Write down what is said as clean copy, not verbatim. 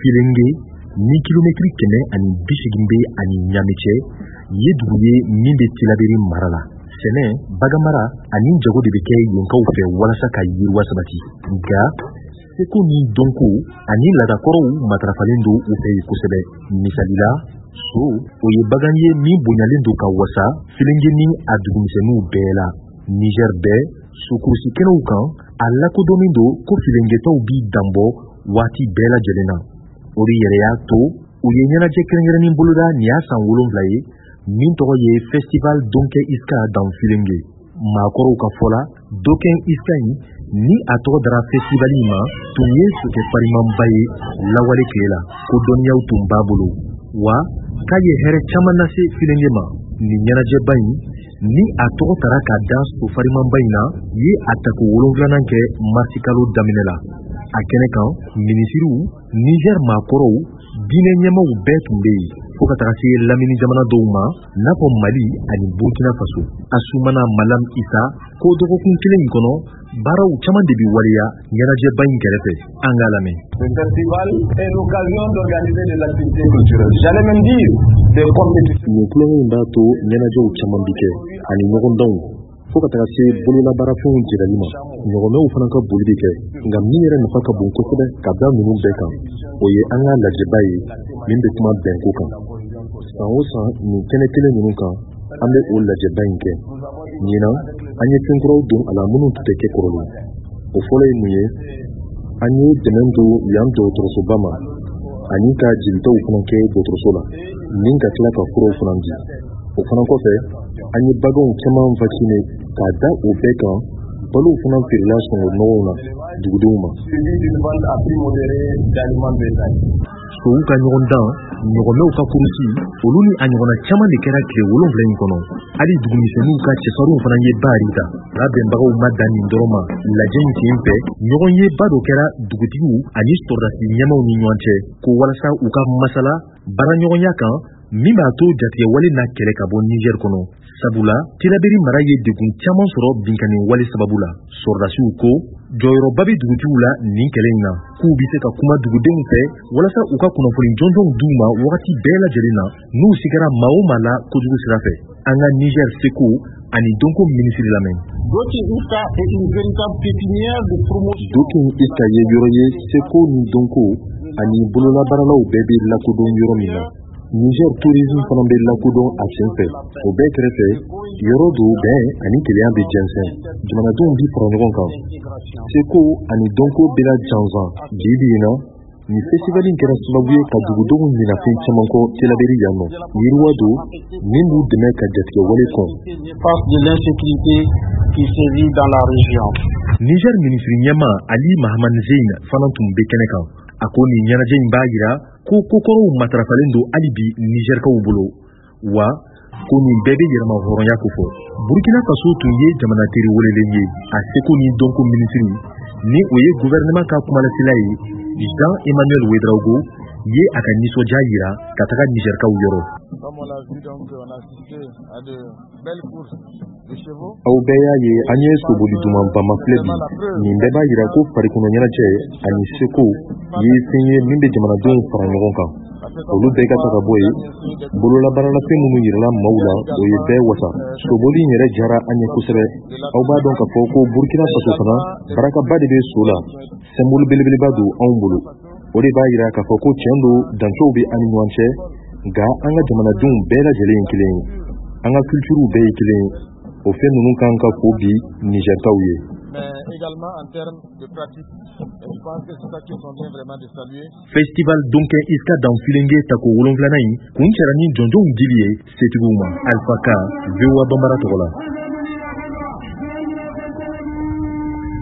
Filenge ni kilometri kɛmɛ ani 80 bɛ ani Ɲame cɛ ye dugu ye min bɛ Tilaberi mara la. Sɛnɛ, baganmara ani jago de bɛ kɛ yenkaw fɛ walasa ka yiriwa sabati. Nka seko ni dɔnko ani ladakɔrɔw matarafalen don u fɛ yen kosɛbɛ. Misali la, so o ye bagan ye min bonyalen don ka wasa Filenge ni a dugumisɛnninw bɛɛ la. Niger bɛɛ sokurusi kɛnɛw kan a lakodɔnnen don ko Filengetaw b'i danbɔ waati bɛɛ lajɛlen na. O de yɛrɛ y'a to u ye ɲɛnajɛ kɛrɛnkɛrɛnnen boloda nin y'a san 7 ye min tɔgɔ ye Festival Donkin Iska dans Filenge. Maakɔrɔw ka fɔ la, Donkin Iska in ni a tɔgɔ dara festival in ma tun ye sokɛ farimanba ye lawale tile la ko dɔnniyaw tun b'a bolo wa k'a ye hɛrɛ caman lase Filenge ma. Nin ɲɛnajɛba in ni a tɔgɔ tara ka da so farimanba in na ye a tako 7nan kɛ marsi kalo daminɛ la. A kɛnɛ kan minisiriw, Niger maakɔrɔw, diinɛ ɲɛmaw bɛɛ tun bɛ yen fo ka taga se Lamini jamana dɔw ma n'a fɔ Mali ani Burkina Faso. Asumana Malam Isa ko dɔgɔkun kelen in kɔnɔ baaraw caman de bi waleya ɲɛnajɛba in kɛrɛfɛ. An k'a lamɛn. Le festival est l'occasion d'organiser des activités culturelles. J'allais même dire des compétitions. Nin kulonkɛ in b'a to ɲɛnajɛw caman bi kɛ ani ɲɔgɔndanw fo ka taga se bololabaarafɛnw jirali ma. Ɲɔgɔnmɛw fana ka boli bɛ kɛ nka min yɛrɛ nafa ka bon kosɛbɛ ka da ninnu bɛɛ kan o ye an ka lajɛba ye min bɛ kuma bɛnko kan. San o san nin kɛnɛ kelen ninnu kan an bɛ o lajɛba in kɛ. Ɲinan an ye fɛn kuraw don a la minnu tun tɛ kɛ kɔrɔlen. O fɔlɔ ye mun ye? An ye dɛmɛ don yan dɔgɔtɔrɔsoba ma ani ka jelitaw fana kɛ dɔgɔtɔrɔso la ni ka tila ka furaw fana di. O fana kɔfɛ an ye baganw caman vacciner k'a da o bɛɛ kan balow fana feerela sɔngɔ nɔgɔw na dugudenw ma. Sow ka ɲɔgɔndan, ɲɔgɔnmɛw ka kurusi, olu ni a ɲɔgɔnna caman de kɛra tile 7 in kɔnɔ. Hali dugumisɛnninw ka cɛfarinw fana ye baari ta. Labɛnbagaw ma dan nin dɔrɔn ma. Lajɛ in sen fɛ, ɲɔgɔn ye ba dɔ kɛra dugutigiw ani sɔrɔdasi ɲɛmaw ni ɲɔgɔn cɛ ko walasa u ka masala baaraɲɔgɔnya kan min b'a to jatigɛ wale n'a kɛlɛ ka bɔ Niger kɔnɔ. Sabula, Tilaberi mara ye degun caman sɔrɔ binkani wale sababu la. Sɔrɔdasiw ko jɔyɔrɔba bɛ dugutigiw la nin kɛlɛ in na k'u bɛ se ka kuma dugudenw fɛ walasa u ka kunnafoni jɔnjɔnw d'u ma wagati bɛɛ lajɛlen na n'u sigara maa o maa la kojugu sira fɛ. An ka Niger seko ani dɔnko minisiri lamɛn. Donkin Iska est une véritable pépinière de promotion. Donkin Iska ye yɔrɔ ye seko ni dɔnko ani bololabaaralaw bɛɛ bɛ lakodɔn yɔrɔ min na. Niger tourisme fana bɛ lakodɔn a sen fɛ. O bɛɛ kɛrɛfɛ yɔrɔ do bɛn ani keleya bɛ jɛnsɛn. Jamanadenw bi fara ɲɔgɔn kan. Seko ani dɔnko bɛna jansan bi in na ni festival in kɛra sababu ye ka dugudenw ɲina fɛn caman kɔ Tilaberi yan nɔ. Yiriwa do min b'u dɛmɛ ka jatigɛ wale kɔn. Face de l'insécurité qui sévit dans la région. Niger ministre ɲɛma Ali Mahamane Zein fana tun bɛ kɛnɛ kan. A ko nin ɲɛnajɛ in b'a jira ko kokɔrɔw matarafalen don hali bi Nigerkaw bolo wa ko nin bɛɛ bɛ yɛlɛma hɔrɔnya ko fɔ. Burkina Faso tun ye jamana teri welelen ye a seko ni dɔnko minisiri ni o ye gouvernement ka kumalasila ye Jean-Emmanuel Ouedraogo ye a ka nisɔndiya yira ka taga Nigerkaw yɔrɔ. Aw bɛɛ y'a ye an ye soboli dumanba ma filɛ bi. Nin bɛɛ b'a yira ko farikolo ɲɛnajɛ ani seko ye fɛn ye min bɛ jamanadenw fara ɲɔgɔn kan. Olu bɛɛ ka taga bɔ ye bololabaaralafɛn minnu yirala maaw la o ye bɛɛ wasa. Soboli in yɛrɛ jara an ye kosɛbɛ. Aw b'a dɔn k'a fɔ ko Burkina Faso fana barakaba de bɛ so la. Symbole belebeleba don anw bolo. O de b'a yira k'a fɔ ko tiɲɛ don dancow bɛ an ni ɲɔgɔn cɛ nka an ka jamanadenw bɛɛ lajɛlen ye kelen ye. An ka culturew bɛɛ ye kelen ye. O fɛn ninnu kan ka fo bi Nigerkaw ye. Festival Donkin Iska dans Filenge tako 7nan in kun cɛra ni jɔnjɔnw dili ye setigiw ma. Alpha Ka, VOA Bambara tɔgɔ la.